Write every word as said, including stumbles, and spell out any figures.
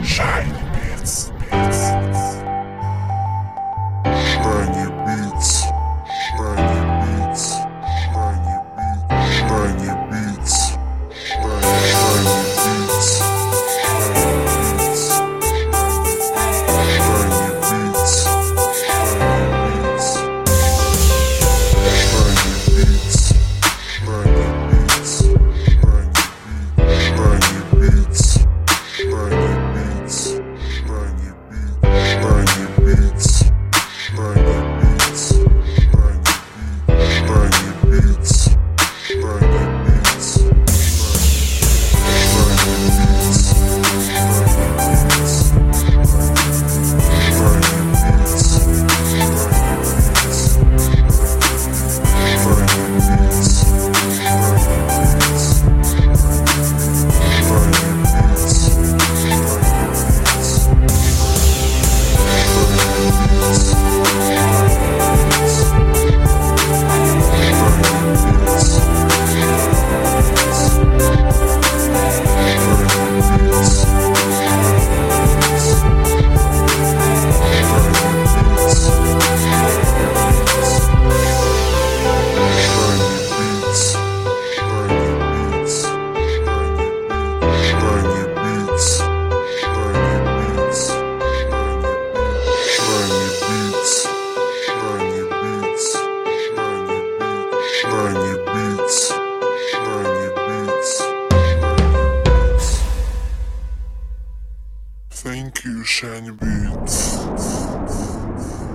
Shiny Beats. Shiny Beats. Shiny Beats. Shiny Beats. Shiny Beats. Shiny Beats. Shiny Beats. Shiny Beats. Shiny Beats. Shiny Beats. Shiny Beats. Shiny Beats. Shiny Beats. Shiny Beats. Shiny Beats. Shiny Beats, Shiny Beats, Thank you, Shiny Beats.